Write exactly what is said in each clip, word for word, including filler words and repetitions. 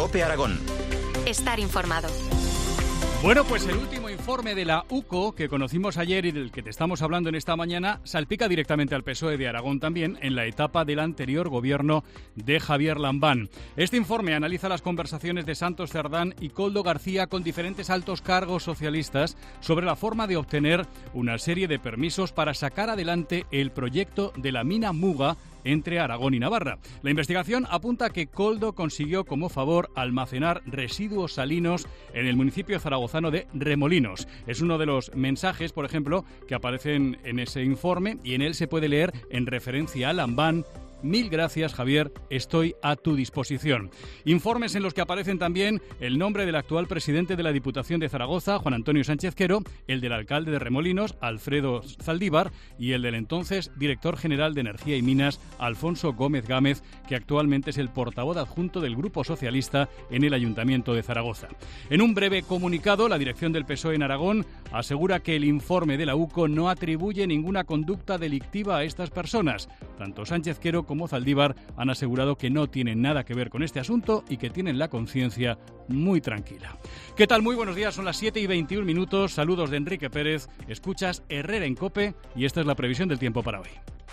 COPE Aragón. Estar informado. Bueno, pues el último informe de la U C O que conocimos ayer y del que te estamos hablando en esta mañana salpica directamente al P S O E de Aragón también en la etapa del anterior gobierno de Javier Lambán. Este informe analiza las conversaciones de Santos Cerdán y Koldo García con diferentes altos cargos socialistas sobre la forma de obtener una serie de permisos para sacar adelante el proyecto de la mina Muga entre Aragón y Navarra. La investigación apunta que Koldo consiguió como favor almacenar residuos salinos en el municipio zaragozano de Remolinos. Es uno de los mensajes, por ejemplo, que aparecen en ese informe y en él se puede leer en referencia a Lambán: mil gracias, Javier, estoy a tu disposición. Informes en los que aparecen también el nombre del actual presidente de la Diputación de Zaragoza, Juan Antonio Sánchez Quero, el del alcalde de Remolinos, Alfredo Zaldívar, y el del entonces director general de Energía y Minas, Alfonso Gómez Gámez, que actualmente es el portavoz adjunto del Grupo Socialista en el Ayuntamiento de Zaragoza. En un breve comunicado, la dirección del P S O E en Aragón asegura que el informe de la U C O no atribuye ninguna conducta delictiva a estas personas. Tanto Sánchez Quero como Zaldívar han asegurado que no tienen nada que ver con este asunto y que tienen la conciencia muy tranquila. ¿Qué tal? Muy buenos días, son las siete y veintiún minutos. Saludos de Enrique Pérez. Escuchas Herrera en COPE y esta es la previsión del tiempo para hoy.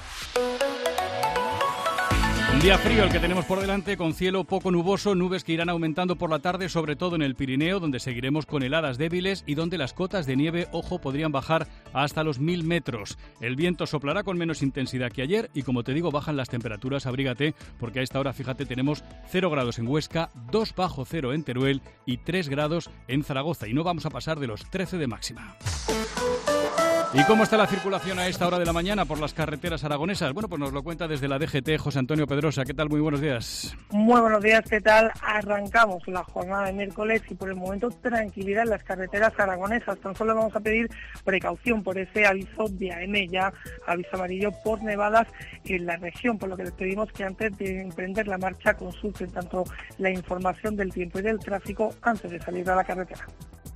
Un día frío el que tenemos por delante, con cielo poco nuboso, nubes que irán aumentando por la tarde, sobre todo en el Pirineo, donde seguiremos con heladas débiles y donde las cotas de nieve, ojo, podrían bajar hasta los mil metros. El viento soplará con menos intensidad que ayer y, como te digo, bajan las temperaturas, abrígate, porque a esta hora, fíjate, tenemos cero grados en Huesca, dos bajo cero en Teruel y tres grados en Zaragoza, y no vamos a pasar de los trece de máxima. ¿Y cómo está la circulación a esta hora de la mañana por las carreteras aragonesas? Bueno, pues nos lo cuenta desde la D G T José Antonio Pedrosa. ¿Qué tal? Muy buenos días. Muy buenos días, ¿qué tal? Arrancamos la jornada de miércoles y por el momento tranquilidad en las carreteras aragonesas. Tan solo vamos a pedir precaución por ese aviso de A M, ya aviso amarillo por nevadas en la región, por lo que les pedimos que antes de emprender la marcha consulten tanto la información del tiempo y del tráfico antes de salir a la carretera.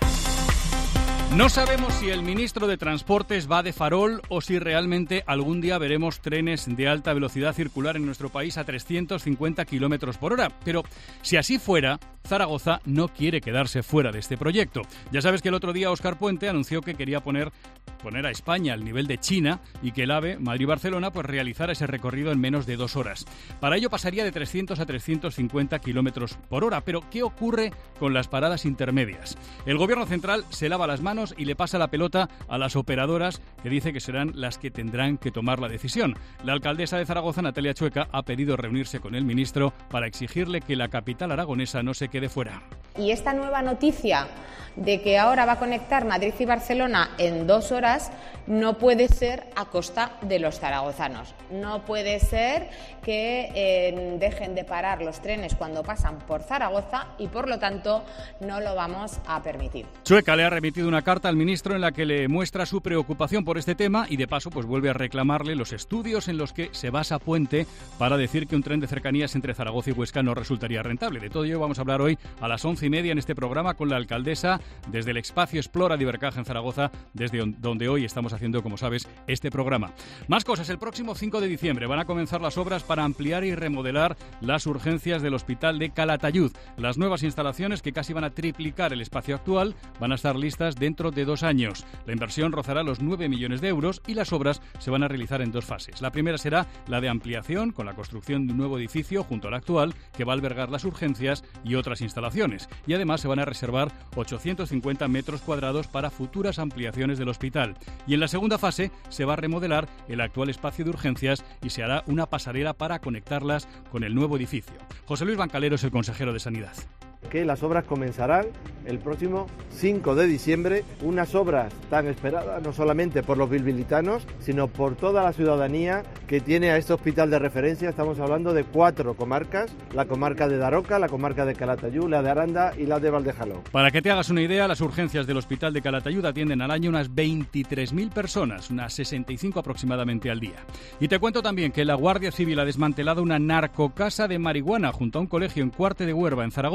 No sabemos si el ministro de Transportes va de farol o si realmente algún día veremos trenes de alta velocidad circular en nuestro país a trescientos cincuenta kilómetros por hora. Pero si así fuera, Zaragoza no quiere quedarse fuera de este proyecto. Ya sabes que el otro día Óscar Puente anunció que quería poner, poner a España al nivel de China y que el AVE Madrid-Barcelona pues realizara ese recorrido en menos de dos horas. Para ello pasaría de trescientos a trescientos cincuenta kilómetros por hora. Pero ¿qué ocurre con las paradas intermedias? El gobierno central se lava las manos y le pasa la pelota a las operadoras, que dice que serán las que tendrán que tomar la decisión. La alcaldesa de Zaragoza, Natalia Chueca, ha pedido reunirse con el ministro para exigirle que la capital aragonesa no se quede fuera. Y esta nueva noticia de que ahora va a conectar Madrid y Barcelona en dos horas no puede ser a costa de los zaragozanos. No puede ser que eh, dejen de parar los trenes cuando pasan por Zaragoza y, por lo tanto, no lo vamos a permitir. Chueca le ha remitido una carta al ministro en la que le muestra su preocupación por este tema y, de paso, pues vuelve a reclamarle los estudios en los que se basa Puente para decir que un tren de cercanías entre Zaragoza y Huesca no resultaría rentable. De todo ello vamos a hablar hoy a las once y media en este programa con la alcaldesa desde el espacio Explora de Ibercaja en Zaragoza, desde donde hoy estamos haciendo, como sabes, este programa. Más cosas. El próximo cinco de diciembre van a comenzar las obras para ampliar y remodelar las urgencias del Hospital de Calatayud. Las nuevas instalaciones, que casi van a triplicar el espacio actual, van a estar listas dentro de dos años. La inversión rozará los nueve millones de euros y las obras se van a realizar en dos fases. La primera será la de ampliación, con la construcción de un nuevo edificio junto al actual, que va a albergar las urgencias y otras instalaciones. Y además se van a reservar ochocientos cincuenta metros cuadrados para futuras ampliaciones del hospital. Y en la segunda fase se va a remodelar el actual espacio de urgencias y se hará una pasarela para conectarlas con el nuevo edificio. José Luis Bancalero es el consejero de Sanidad. Que las obras comenzarán el próximo cinco de diciembre, unas obras tan esperadas no solamente por los bilbilitanos, sino por toda la ciudadanía que tiene a este hospital de referencia. Estamos hablando de cuatro comarcas: la comarca de Daroca, la comarca de Calatayud, la de Aranda y la de Valdejaló. Para que te hagas una idea, las urgencias del hospital de Calatayud atienden al año unas veintitrés mil personas, unas sesenta y cinco aproximadamente al día. Y te cuento también que la Guardia Civil ha desmantelado una narcocasa de marihuana junto a un colegio en Cuarte de Huerva, en Zaragoza.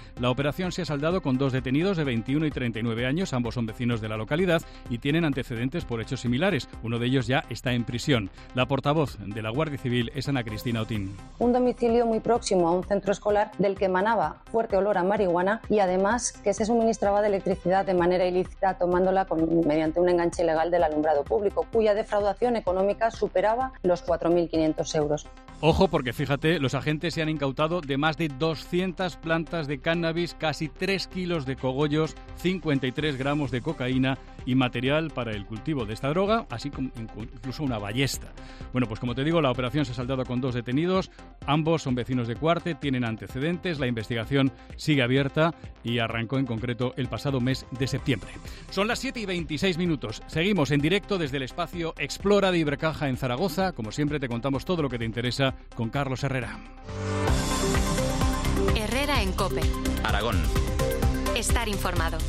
La operación se ha saldado con dos detenidos de veintiuno y treinta y nueve años, ambos son vecinos de la localidad y tienen antecedentes por hechos similares. Uno de ellos ya está en prisión. La portavoz de la Guardia Civil es Ana Cristina Otín. Un domicilio muy próximo a un centro escolar del que emanaba fuerte olor a marihuana y además que se suministraba de electricidad de manera ilícita tomándola con, mediante un enganche ilegal del alumbrado público, cuya defraudación económica superaba los cuatro mil quinientos euros. Ojo, porque fíjate, los agentes se han incautado de más de doscientas plantas de cannabis, casi tres kilos de cogollos, cincuenta y tres gramos de cocaína y material para el cultivo de esta droga, así como incluso una ballesta. Bueno, pues como te digo, la operación se ha saldado con dos detenidos, ambos son vecinos de Cuarte, tienen antecedentes, la investigación sigue abierta y arrancó en concreto el pasado mes de septiembre. Son las siete y veintiséis minutos, seguimos en directo desde el espacio Explora de Ibercaja en Zaragoza. Como siempre te contamos todo lo que te interesa con Carlos Herrera. Herrera en COPE. Aragón. Estar informado.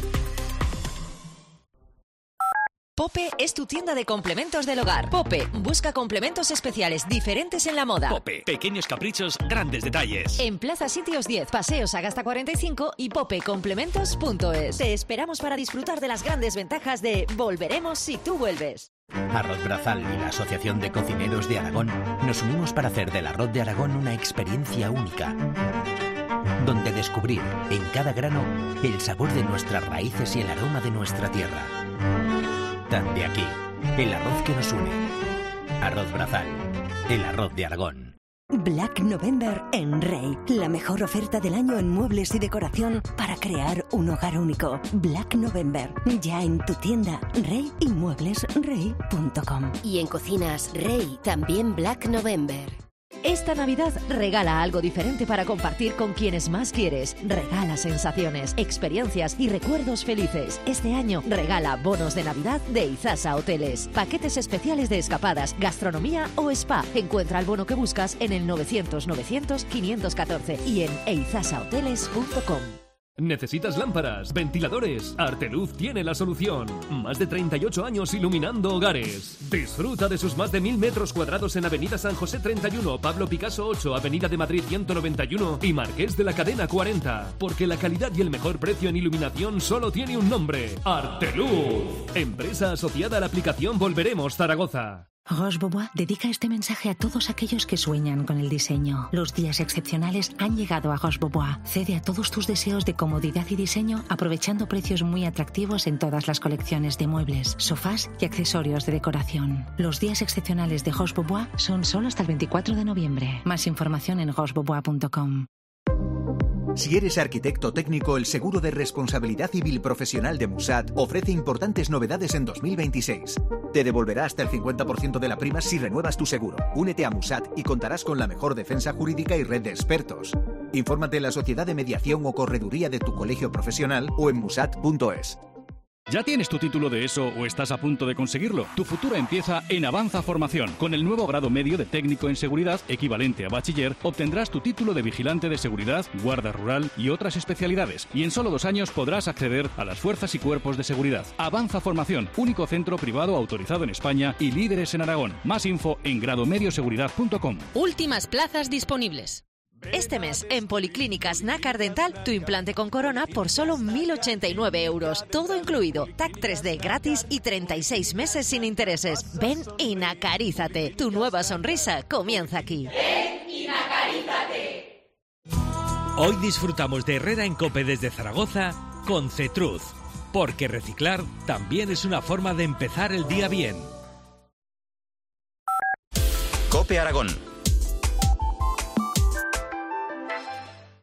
Pope es tu tienda de complementos del hogar. Pope busca complementos especiales diferentes en la moda. Pope, pequeños caprichos, grandes detalles. En Plaza Sitios diez, Paseos Agasta cuarenta y cinco y pope complementos punto es. Te esperamos para disfrutar de las grandes ventajas de Volveremos si tú vuelves. Arroz Brazal y la Asociación de Cocineros de Aragón nos unimos para hacer del arroz de Aragón una experiencia única, donde descubrir en cada grano el sabor de nuestras raíces y el aroma de nuestra tierra. Tan de aquí, el arroz que nos une. Arroz Brazal, el arroz de Aragón. Black November en Rey. La mejor oferta del año en muebles y decoración para crear un hogar único. Black November. Ya en tu tienda Rey y muebles rey punto com. Y en Cocinas Rey también Black November. Esta Navidad regala algo diferente para compartir con quienes más quieres. Regala sensaciones, experiencias y recuerdos felices. Este año regala bonos de Navidad de Izasa Hoteles. Paquetes especiales de escapadas, gastronomía o spa. Encuentra el bono que buscas en el novecientos novecientos quinientos catorce y en eizasa hoteles punto com. ¿Necesitas lámparas, ventiladores? Arteluz tiene la solución. Más de treinta y ocho años iluminando hogares. Disfruta de sus más de mil metros cuadrados en Avenida San José treinta y uno, Pablo Picasso ocho, Avenida de Madrid ciento noventa y uno y Marqués de la Cadena cuarenta. Porque la calidad y el mejor precio en iluminación solo tiene un nombre: Arteluz. Empresa asociada a la aplicación Volveremos Zaragoza. Roche Bobois dedica este mensaje a todos aquellos que sueñan con el diseño. Los días excepcionales han llegado a Roche Bobois. Cede a todos tus deseos de comodidad y diseño aprovechando precios muy atractivos en todas las colecciones de muebles, sofás y accesorios de decoración. Los días excepcionales de Roche Bobois son solo hasta el veinticuatro de noviembre. Más información en roche bobois punto com. Si eres arquitecto técnico, el seguro de responsabilidad civil profesional de Musat ofrece importantes novedades en dos mil veintiséis. Te devolverá hasta el cincuenta por ciento de la prima si renuevas tu seguro. Únete a Musat y contarás con la mejor defensa jurídica y red de expertos. Infórmate en la sociedad de mediación o correduría de tu colegio profesional o en musat punto es. ¿Ya tienes tu título de ESO o estás a punto de conseguirlo? Tu futuro empieza en Avanza Formación. Con el nuevo grado medio de técnico en seguridad, equivalente a bachiller, obtendrás tu título de vigilante de seguridad, guarda rural y otras especialidades. Y en solo dos años podrás acceder a las fuerzas y cuerpos de seguridad. Avanza Formación, único centro privado autorizado en España y líderes en Aragón. Más info en gradomedioseguridad punto com. Últimas plazas disponibles. Este mes, en Policlínicas Nácar Dental, tu implante con corona por solo mil ochenta y nueve euros. Todo incluido, T A C tres D gratis y treinta y seis meses sin intereses. Ven y nacarízate. Tu nueva sonrisa comienza aquí. Ven y nacarízate. Hoy disfrutamos de Herrera en COPE desde Zaragoza con Cetruz. Porque reciclar también es una forma de empezar el día bien. COPE Aragón.